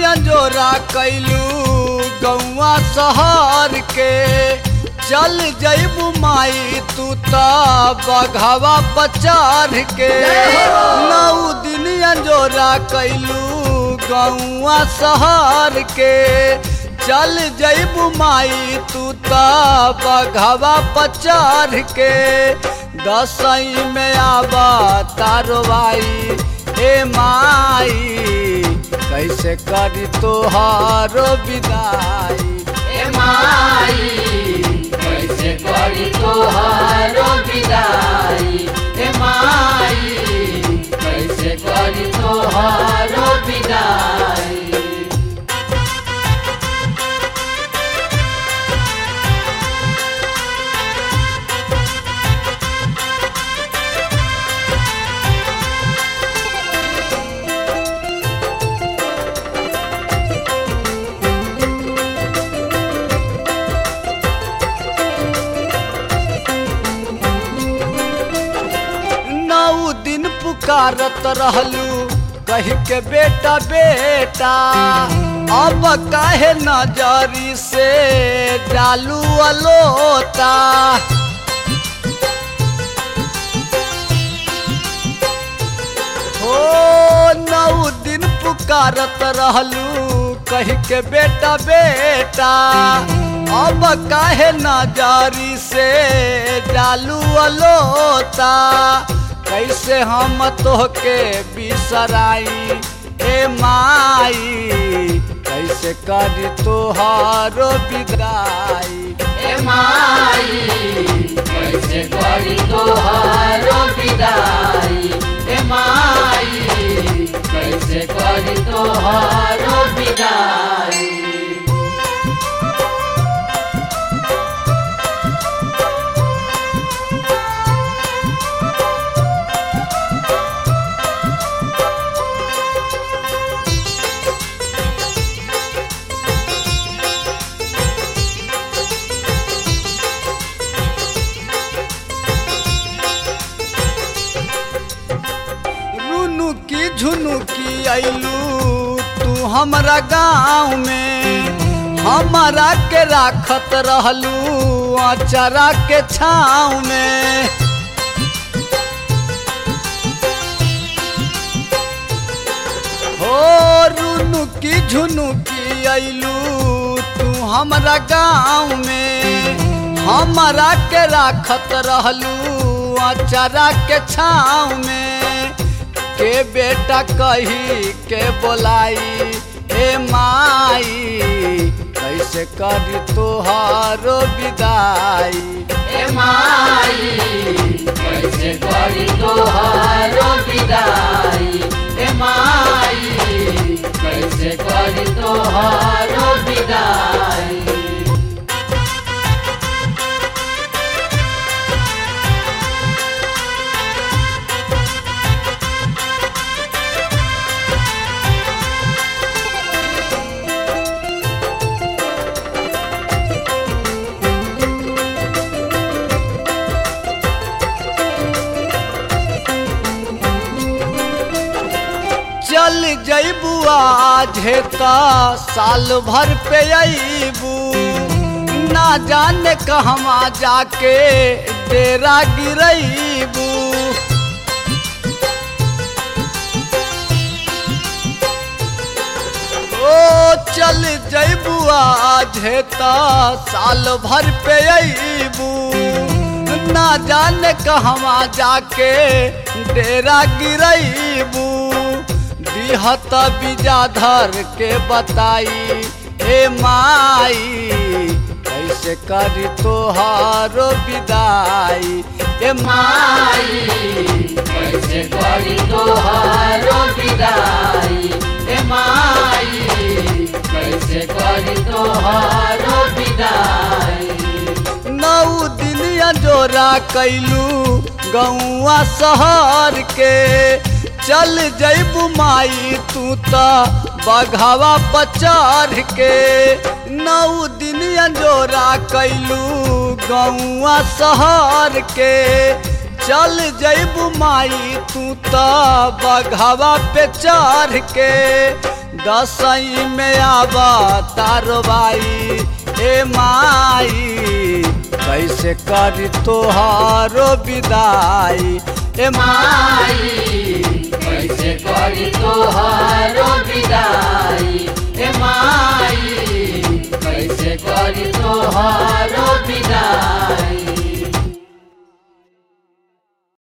जोरा कैलू गौआ शहर के चल जैबू माई तू त बघवा पचार के 9 दिन जोरा कैलू गौआ शहर के चल जैबू माई तू त बघवा पचार के 10 में आबा तारो भाई ए माई कैसे करी तोहारो विदाई ए माई कैसे करी तोहारो विदाई ए माई कैसे करी तोहारो विदाई पुकारत रहलू कही के बेटा बेटा अब काहे नजरी से डालू अलोता हो 9 दिन पुकारत रहलू कही के बेटा बेटा अब काहे नजरी से डालू अलोता कैसे हम तोहके बिसराई ए माई कैसे करी तोहारो विदाई ए माई कैसे करी तोहारो विदाई ए माई कैसे करी तोहारो विदाई झुनुकी आइलू तू हमरा गाँव में हमरा के राखत रहलू अचरा के छाँव में हो रुनुकी झुनुकी आइलू तू हमरा गाँव में हमरा के राखत रहलू अचरा के छाँव में के बेटा कही के बोलाई ए माई कैसे करी तोहारो विदाई ए माई कैसे करी तोहारो विदाई ए माई कैसे करी तोहारो विदाई चल जैबू आज हेता साल भर पे अबू ना जाने कहवा जाके डेरा गिरैबू ओ चल जैबू आज हेता साल भर पे अबू ना जाने कहवा जाके डेरा गिरैबू दिहत विजाधर के बताई ए माई कैसे करी तोहारो विदाई ए माई कैसे करी तोहारो विदाई ए माई कैसे करी तोहारो विदाई 9 दिन जोरा कैलू गौआ शहर के चल जैबू माई तू त बघवा पचार के 9 दिन जोरा कैलू गौआ शहर के चल जैबू माई तू त बघवा पे चढ़ के दसई में आवा तारो भाई ए माई कैसे करी तोहारो विदाई ए माई कैसे करी तोहारो विदाई ए माई कैसे करी तोहारो विदाई।